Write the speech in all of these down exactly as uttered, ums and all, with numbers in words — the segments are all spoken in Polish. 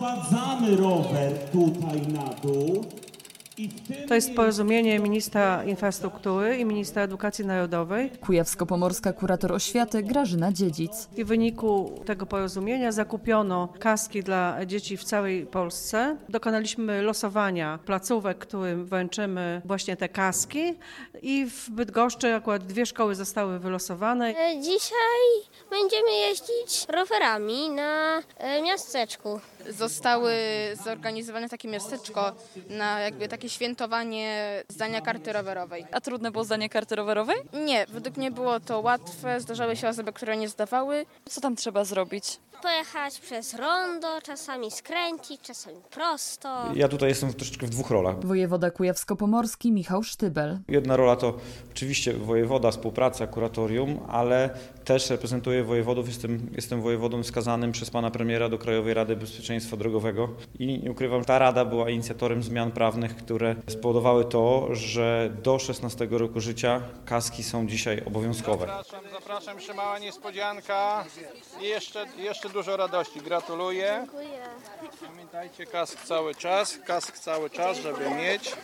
sprowadzamy rower tutaj na dół. I w tym To jest porozumienie ministra infrastruktury i ministra edukacji narodowej. Kujawsko-pomorska kurator oświaty Grażyna Dziedzic. I w wyniku tego porozumienia zakupiono kaski dla dzieci w całej Polsce. Dokonaliśmy losowania placówek, którym wręczymy właśnie te kaski i w Bydgoszczy akurat dwie szkoły zostały wylosowane. Dzisiaj będziemy jeździć rowerami na miasteczku. Zostały zorganizowane takie miasteczko na jakby takie świętowanie zdania karty rowerowej. A trudne było zdanie karty rowerowej? Nie, według mnie było to łatwe, zdarzały się osoby, które nie zdawały. Co tam trzeba zrobić? Pojechać przez rondo, czasami skręcić, czasami prosto. Ja tutaj jestem troszeczkę w dwóch rolach. Wojewoda kujawsko-pomorski Michał Sztybel. Jedna rola to oczywiście wojewoda, współpraca, kuratorium, ale też reprezentuję wojewodów. Jestem, jestem wojewodą wskazanym przez pana premiera do Krajowej Rady Bezpieczeństwa Drogowego i nie ukrywam, ta rada była inicjatorem zmian prawnych, które spowodowały to, że do szesnastego roku życia kaski są dzisiaj obowiązkowe. Zapraszam, zapraszam, jeszcze mała niespodzianka i jeszcze, jeszcze dużo radości. Gratuluję. Dziękuję. Pamiętajcie, kask cały czas, kask cały czas, żeby mieć.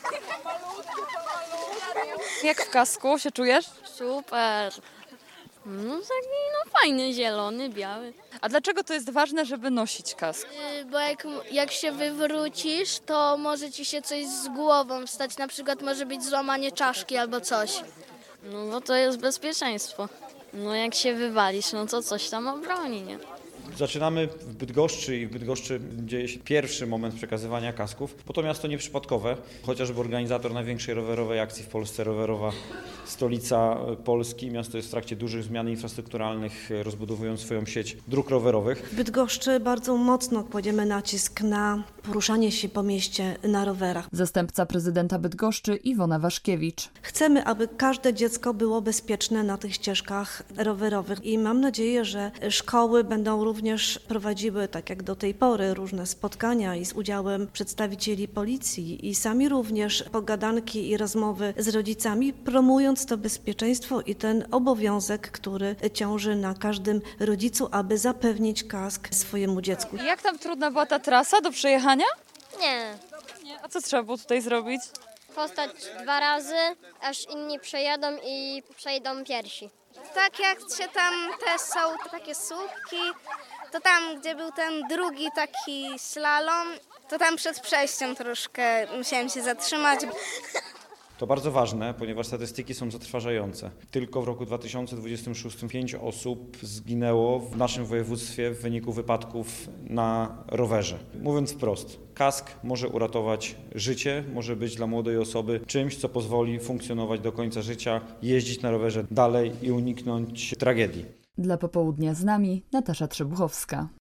Jak w kasku się czujesz? Super. No taki no fajny, zielony, biały. A dlaczego to jest ważne, żeby nosić kask? Yy, bo jak, jak się wywrócisz, to może ci się coś z głową stać, na przykład może być złamanie czaszki albo coś. No bo to jest bezpieczeństwo. No jak się wywalisz, no to coś tam obroni, nie? Zaczynamy w Bydgoszczy i w Bydgoszczy dzieje się pierwszy moment przekazywania kasków, bo to miasto nieprzypadkowe, chociażby organizator największej rowerowej akcji w Polsce, rowerowa stolica Polski. Miasto jest w trakcie dużych zmian infrastrukturalnych, rozbudowując swoją sieć dróg rowerowych. W Bydgoszczy bardzo mocno kładziemy nacisk na poruszanie się po mieście na rowerach. Zastępca prezydenta Bydgoszczy Iwona Waszkiewicz. Chcemy, aby każde dziecko było bezpieczne na tych ścieżkach rowerowych i mam nadzieję, że szkoły będą również prowadziły, tak jak do tej pory, różne spotkania i z udziałem przedstawicieli policji i sami również pogadanki i rozmowy z rodzicami, promując to bezpieczeństwo i ten obowiązek, który ciąży na każdym rodzicu, aby zapewnić kask swojemu dziecku. Jak tam trudna była ta trasa do przejechania? Nie. Nie. A co trzeba było tutaj zrobić? Postać dwa razy, aż inni przejadą i przejdą pierwsi. Tak jak się tam też są takie słupki, to tam, gdzie był ten drugi taki slalom, to tam przed przejściem troszkę musiałem się zatrzymać. To bardzo ważne, ponieważ statystyki są zatrważające. Tylko w roku dwa tysiące dwudziestym szóstym pięć osób zginęło w naszym województwie w wyniku wypadków na rowerze. Mówiąc wprost, kask może uratować życie, może być dla młodej osoby czymś, co pozwoli funkcjonować do końca życia, jeździć na rowerze dalej i uniknąć tragedii. Dla Popołudnia z nami Natasza Trzebuchowska.